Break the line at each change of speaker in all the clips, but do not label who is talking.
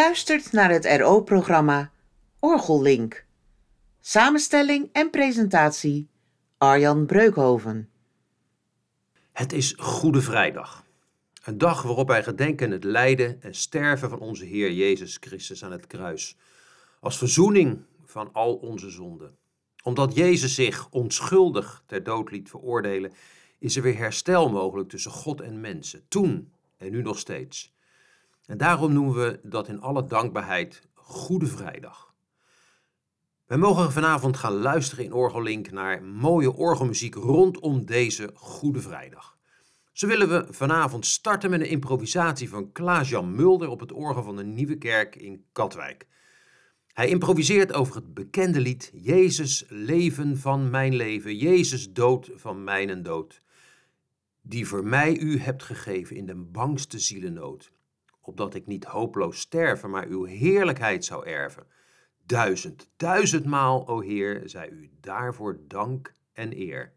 luistert naar het RO-programma Orgellink. Samenstelling en presentatie Arjan Breukhoven.
Het is Goede Vrijdag. Een dag waarop wij gedenken het lijden en sterven van onze Heer Jezus Christus aan het kruis. Als verzoening van al onze zonden. Omdat Jezus zich onschuldig ter dood liet veroordelen, is er weer herstel mogelijk tussen God en mensen. Toen en nu nog steeds. En daarom noemen we dat in alle dankbaarheid Goede Vrijdag. Wij mogen vanavond gaan luisteren in Orgellink naar mooie orgelmuziek rondom deze Goede Vrijdag. Zo willen we vanavond starten met een improvisatie van Klaas-Jan Mulder op het orgel van de Nieuwe Kerk in Katwijk. Hij improviseert over het bekende lied Jezus, leven van mijn leven, Jezus, dood van mijn dood, die voor mij u hebt gegeven in de bangste zielennood, opdat ik niet hopeloos sterven, maar uw heerlijkheid zou erven. 1000maal, o Heer, zij u daarvoor dank en eer.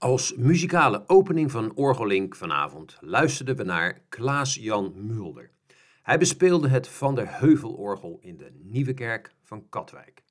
Als muzikale opening van Orgelink vanavond luisterden we naar Klaas-Jan Mulder. Hij bespeelde het Van der Heuvel-orgel in de Nieuwe Kerk van Katwijk.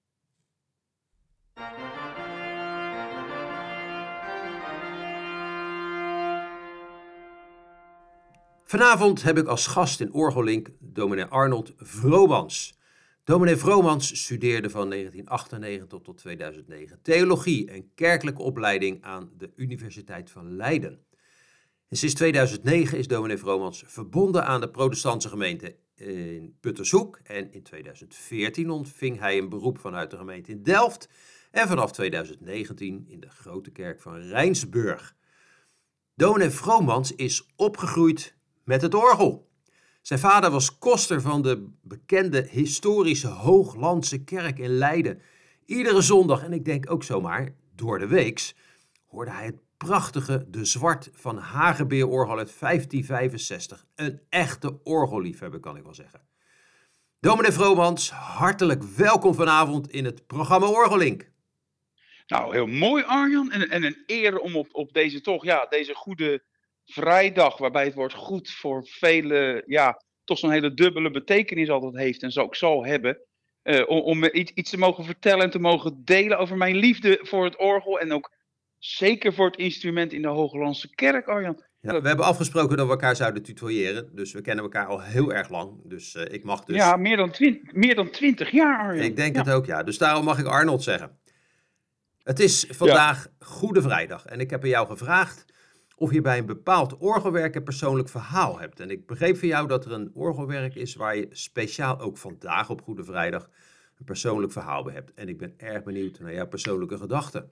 Vanavond heb ik als gast in Orgelink dominee Arnold Vromans. Dominee Vromans studeerde van 1998 tot 2009 theologie en kerkelijke opleiding aan de Universiteit van Leiden. En sinds 2009 is dominee Vromans verbonden aan de protestantse gemeente in Puttershoek. En in 2014 ontving hij een beroep vanuit de gemeente in Delft. En vanaf 2019 in de Grote Kerk van Rijnsburg. Dominee Vromans is opgegroeid met het orgel. Zijn vader was koster van de bekende historische Hooglandse kerk in Leiden. Iedere zondag, en ik denk ook zomaar door de weeks, hoorde hij het prachtige De Zwart van Hagebeer-orgel uit 1565. Een echte orgelliefhebber, kan ik wel zeggen. Dominee Vromans, hartelijk welkom vanavond in het programma Orgelink.
Nou, heel mooi Arjan. En een eer om op deze toch, ja, deze goede vrijdag, waarbij het woord goed voor velen, ja, toch zo'n hele dubbele betekenis altijd heeft en zo ook zal hebben. Om iets te mogen vertellen en te mogen delen over mijn liefde voor het orgel en ook zeker voor het instrument in de Hooglandse kerk, Arjan.
Ja, we hebben afgesproken dat we elkaar zouden tutoyeren, dus we kennen elkaar al heel erg lang. Dus ik mag dus...
Ja, meer dan 20 jaar, Arjan.
Ik denk het ook, ja. Dus daarom mag ik Arnold zeggen. Het is vandaag Goede Vrijdag en ik heb aan jou gevraagd of je bij een bepaald orgelwerk een persoonlijk verhaal hebt. En ik begreep van jou dat er een orgelwerk is waar je speciaal ook vandaag op Goede Vrijdag een persoonlijk verhaal bij hebt. En ik ben erg benieuwd naar jouw persoonlijke gedachten.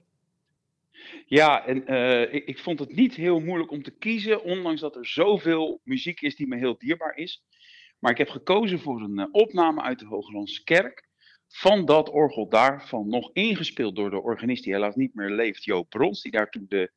Ja, en ik vond het niet heel moeilijk om te kiezen, ondanks dat er zoveel muziek is die me heel dierbaar is. Maar ik heb gekozen voor een opname uit de Hooglandse kerk van dat orgel daarvan, nog ingespeeld door de organist die helaas niet meer leeft, Joop Brons, die daar toen de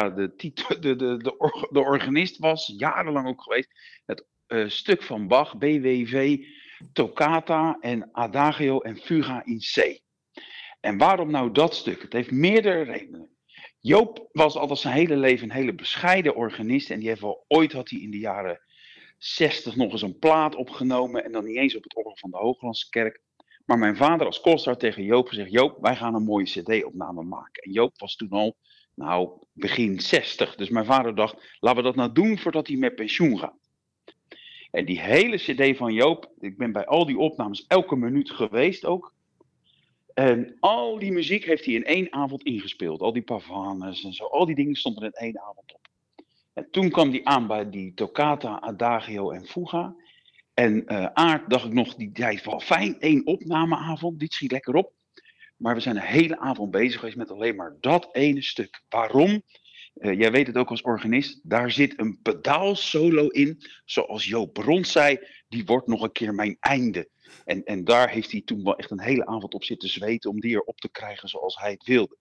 organist was, jarenlang ook geweest. Het stuk van Bach, BWV, Toccata en Adagio en Fuga in C. En waarom nou dat stuk? Het heeft meerdere redenen. Joop was altijd zijn hele leven een hele bescheiden organist en die heeft wel ooit had hij in de jaren 60 nog eens een plaat opgenomen en dan niet eens op het orgel van de Hooglandse kerk. Maar mijn vader als koster had tegen Joop gezegd, Joop, wij gaan een mooie cd-opname maken. En Joop was toen al, begin 60. Dus mijn vader dacht, laten we dat nou doen voordat hij met pensioen gaat. En die hele cd van Joop, ik ben bij al die opnames elke minuut geweest ook. En al die muziek heeft hij in één avond ingespeeld. Al die pavanes en zo, al die dingen stonden er in één avond op. En toen kwam hij aan bij die Toccata, Adagio en Fuga. En Aart dacht ik nog, die zei wel fijn, 1 opnameavond, dit schiet lekker op. Maar we zijn een hele avond bezig geweest met alleen maar dat ene stuk. Waarom? Jij weet het ook als organist, daar zit een pedaalsolo in, zoals Joop Brons zei, die wordt nog een keer mijn einde. En daar heeft hij toen wel echt een hele avond op zitten zweten om die erop te krijgen zoals hij het wilde.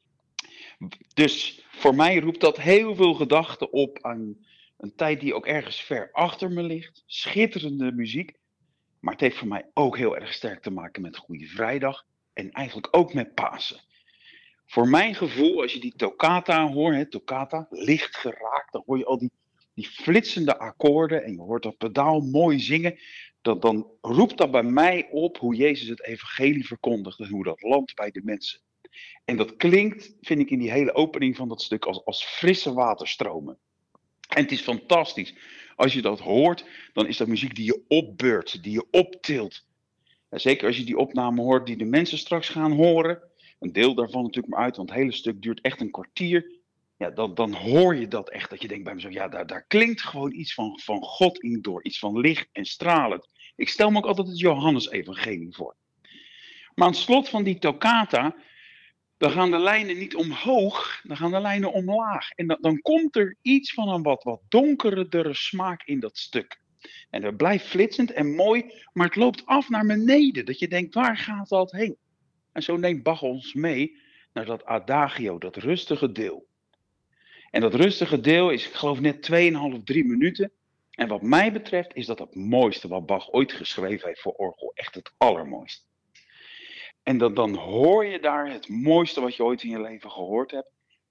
Dus voor mij roept dat heel veel gedachten op aan een tijd die ook ergens ver achter me ligt. Schitterende muziek. Maar het heeft voor mij ook heel erg sterk te maken met Goede Vrijdag. En eigenlijk ook met Pasen. Voor mijn gevoel, als je die toccata hoort, toccata, licht geraakt. Dan hoor je al die flitsende akkoorden. En je hoort dat pedaal mooi zingen. Dan roept dat bij mij op hoe Jezus het evangelie verkondigt. En hoe dat landt bij de mensen. En dat klinkt, vind ik in die hele opening van dat stuk, als frisse waterstromen. En het is fantastisch. Als je dat hoort, dan is dat muziek die je opbeurt, die je optilt. En zeker als je die opname hoort die de mensen straks gaan horen. Een deel daarvan natuurlijk maar uit, want het hele stuk duurt echt een kwartier. Ja, dan hoor je dat echt, dat je denkt bij mezelf, ja, daar klinkt gewoon iets van God in door. Iets van licht en stralend. Ik stel me ook altijd het Johannes-evangelie voor. Maar aan het slot van die toccata, dan gaan de lijnen niet omhoog, dan gaan de lijnen omlaag. En dan komt er iets van een wat donkerdere smaak in dat stuk. En dat blijft flitsend en mooi, maar het loopt af naar beneden. Dat je denkt, waar gaat dat heen? En zo neemt Bach ons mee naar dat adagio, dat rustige deel. En dat rustige deel is, ik geloof, net 2,5, 3 minuten. En wat mij betreft is dat het mooiste wat Bach ooit geschreven heeft voor orgel. Echt het allermooiste. En dan hoor je daar het mooiste wat je ooit in je leven gehoord hebt.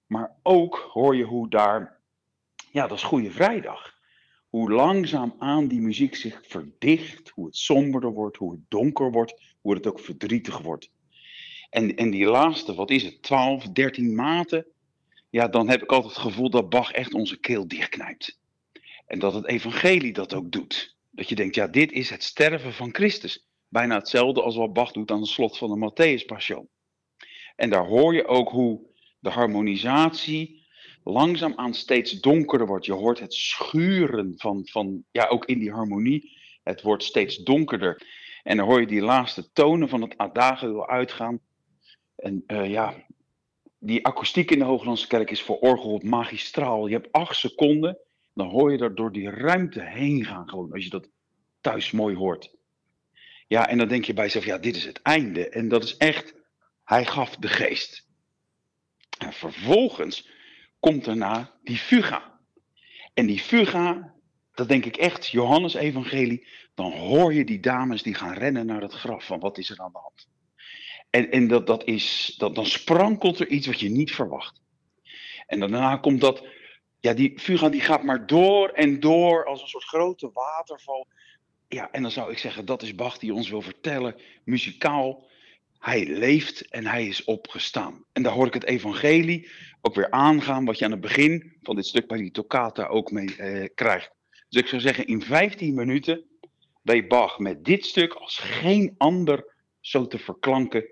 Maar ook hoor je hoe daar, ja, dat is Goede Vrijdag. Hoe langzaamaan die muziek zich verdicht, hoe het somberder wordt, hoe het donker wordt, hoe het ook verdrietig wordt. En die laatste, wat is het, 12, 13 maten, ja, dan heb ik altijd het gevoel dat Bach echt onze keel dichtknijpt. En dat het evangelie dat ook doet. Dat je denkt, ja, dit is het sterven van Christus. Bijna hetzelfde als wat Bach doet aan het slot van de Matthäus Passion. En daar hoor je ook hoe de harmonisatie langzaamaan steeds donkerder wordt. Je hoort het schuren van ja, ook in die harmonie. Het wordt steeds donkerder. En dan hoor je die laatste tonen van het Adagio uitgaan. En ja, die akoestiek in de Hooglandse Kerk is voor orgel magistraal. Je hebt 8 seconden, dan hoor je er door die ruimte heen gaan gewoon, als je dat thuis mooi hoort. Ja, en dan denk je bij jezelf, ja, dit is het einde. En dat is echt, hij gaf de geest. En vervolgens komt daarna die fuga. En die fuga, dat denk ik echt, Johannes evangelie, dan hoor je die dames die gaan rennen naar het graf van wat is er aan de hand. En dan sprankelt er iets wat je niet verwacht. En daarna komt dat, ja, die fuga die gaat maar door en door als een soort grote waterval. Ja, en dan zou ik zeggen, dat is Bach die ons wil vertellen, muzikaal, hij leeft en hij is opgestaan. En daar hoor ik het evangelie ook weer aangaan, wat je aan het begin van dit stuk bij die toccata ook mee krijgt. Dus ik zou zeggen, in 15 minuten weet Bach met dit stuk als geen ander zo te verklanken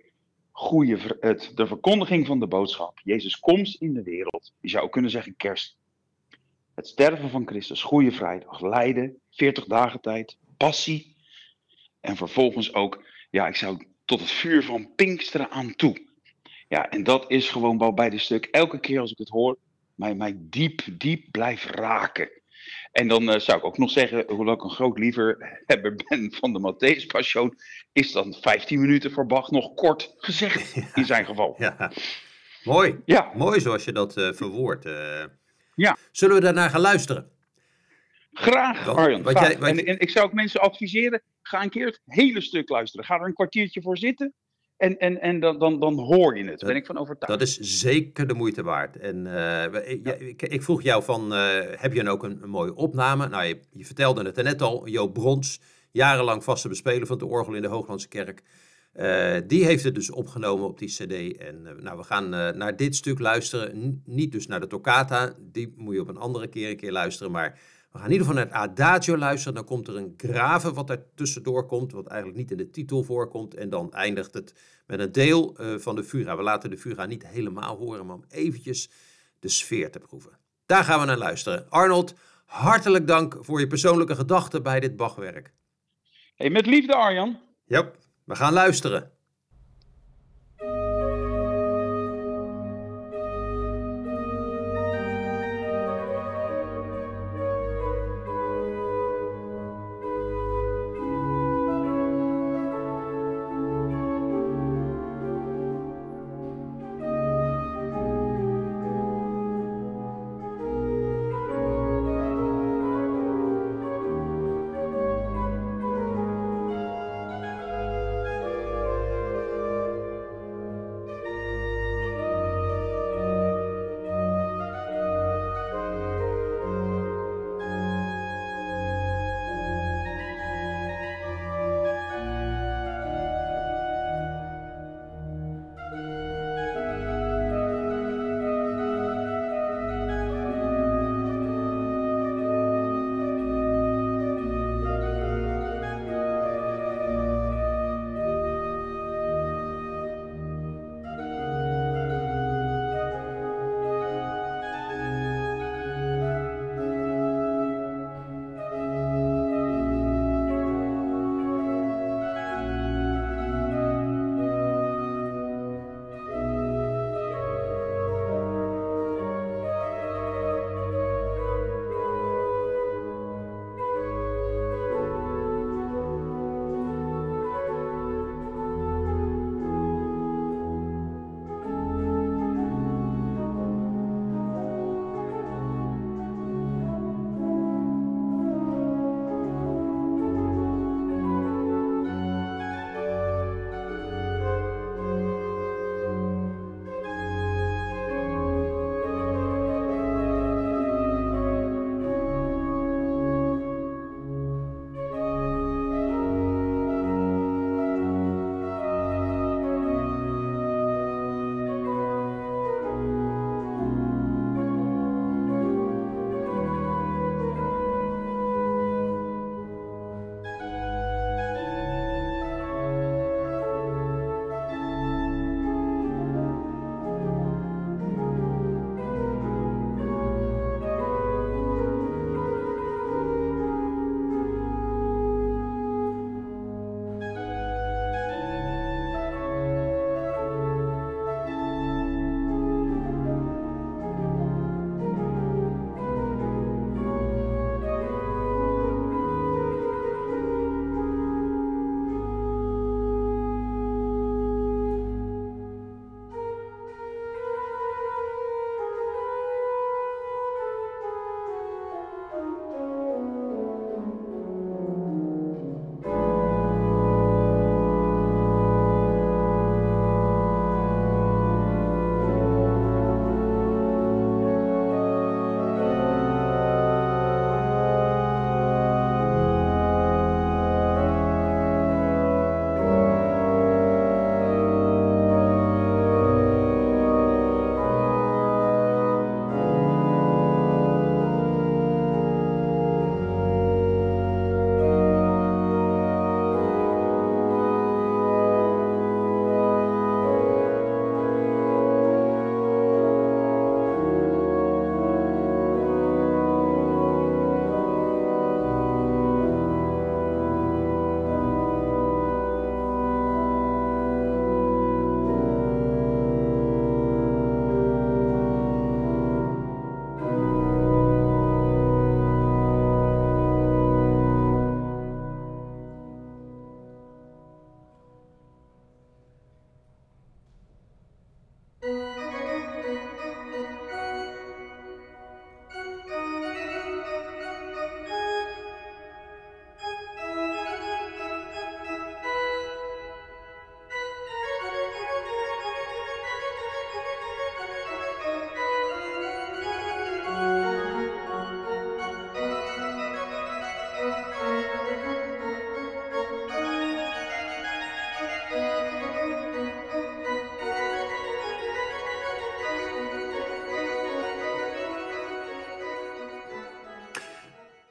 de verkondiging van de boodschap. Jezus' komst in de wereld. Je zou ook kunnen zeggen kerst. Het sterven van Christus, Goede Vrijdag, lijden, 40 dagen tijd, passie. En vervolgens ook, ja, ik zou tot het vuur van Pinksteren aan toe. Ja, en dat is gewoon wel bij dit stuk, elke keer als ik het hoor, mij diep blijft raken. En dan zou ik ook nog zeggen, hoewel ik een groot liefhebber ben van de Matthäus Passion, is dan 15 minuten voor Bach nog kort gezegd in zijn geval.
Ja, mooi.
Ja.
Mooi zoals je dat verwoordt.
Ja.
Zullen we daarna gaan luisteren?
Graag,
Wat-
Arjan.
wat
Graag.
jij- wat-
En ik zou ook mensen adviseren, ga een keer het hele stuk luisteren. Ga er een kwartiertje voor zitten en dan hoor je het. Ben ik van overtuigd.
Dat is zeker de moeite waard. En ik vroeg jou van, heb je dan ook een mooie opname? Nou, je vertelde het er net al, Joop Brons, jarenlang vaste bespeler van de orgel in de Hooglandse Kerk. Die heeft het dus opgenomen op die cd. En nou, we gaan naar dit stuk luisteren. Niet dus naar de toccata, die moet je op een andere keer een keer luisteren. Maar we gaan in ieder geval naar het Adagio luisteren. Dan komt er een grave wat er tussendoor komt, wat eigenlijk niet in de titel voorkomt. En dan eindigt het met een deel van de Fuga. We laten de Fuga niet helemaal horen, maar om eventjes de sfeer te proeven. Daar gaan we naar luisteren. Arnold, hartelijk dank voor je persoonlijke gedachten bij dit Bachwerk.
Hey, met liefde, Arjan.
Ja, we gaan luisteren.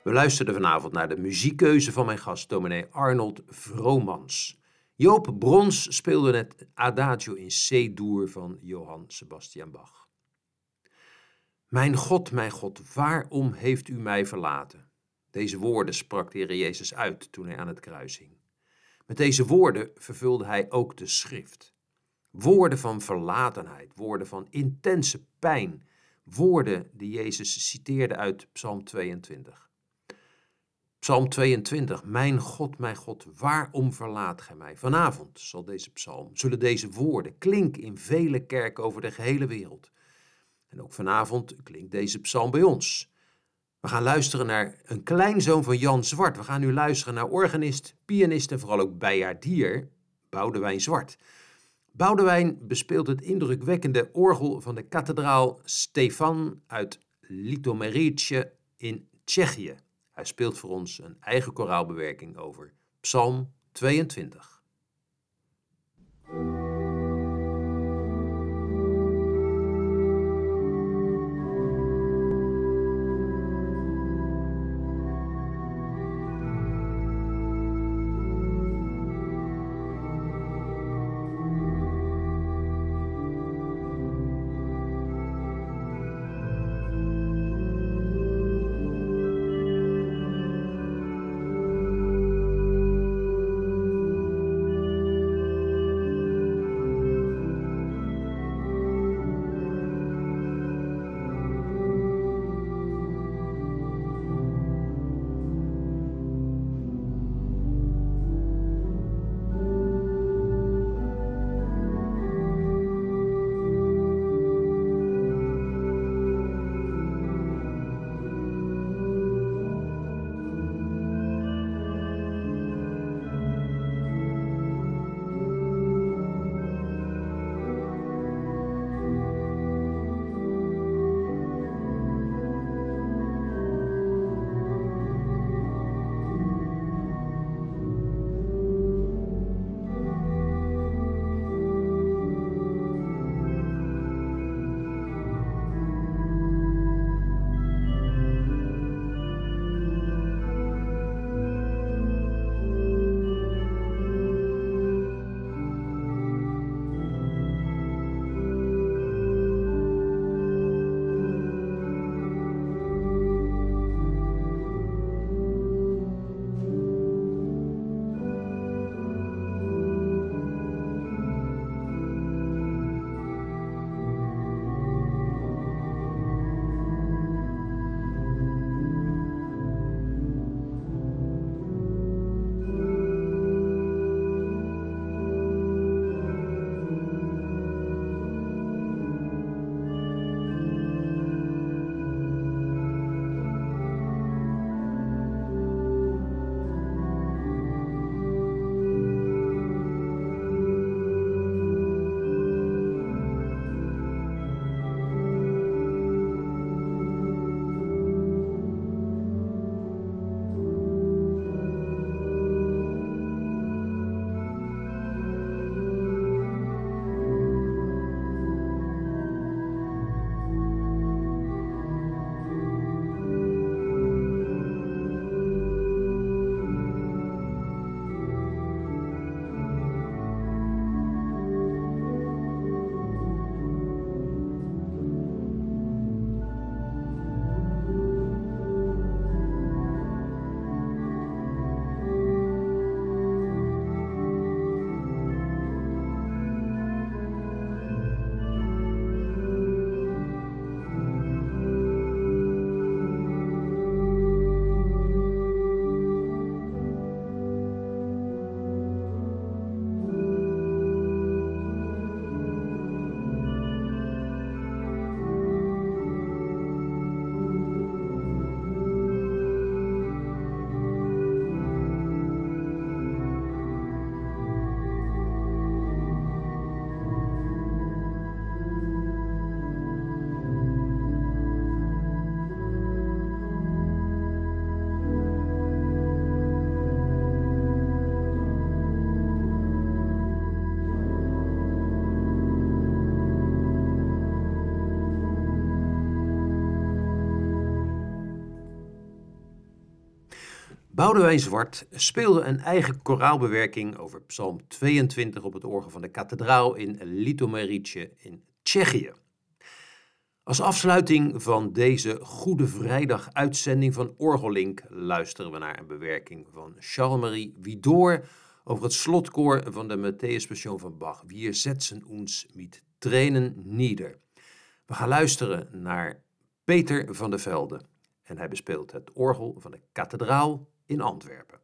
We luisterden vanavond naar de muziekkeuze van mijn gast, dominee Arnold Vromans. Joop Brons speelde het Adagio in C-dur van Johann Sebastian Bach. Mijn God, waarom heeft u mij verlaten? Deze woorden sprak de Heer Jezus uit toen hij aan het kruis hing. Met deze woorden vervulde hij ook de schrift. Woorden van verlatenheid, woorden van intense pijn, woorden die Jezus citeerde uit Psalm 22. Psalm 22, mijn God, waarom verlaat gij mij? Vanavond zullen deze woorden klinken in vele kerken over de gehele wereld. En ook vanavond klinkt deze psalm bij ons. We gaan luisteren naar een kleinzoon van Jan Zwart. We gaan nu luisteren naar organist, pianist en vooral ook bijaardier Boudewijn Zwart. Boudewijn bespeelt het indrukwekkende orgel van de kathedraal Stefan uit Litoměřice in Tsjechië. Hij speelt voor ons een eigen koraalbewerking over Psalm 22. Boudewijn Zwart speelde een eigen koraalbewerking over Psalm 22 op het orgel van de kathedraal in Litoměřice in Tsjechië. Als afsluiting van deze Goede Vrijdag uitzending van Orgellink luisteren we naar een bewerking van Charles-Marie Widor over het slotkoor van de Matthäus-passion van Bach. Wir setzen uns mit Tränen nieder. We gaan luisteren naar Peter van der Velde en hij bespeelt het orgel van de kathedraal in Antwerpen.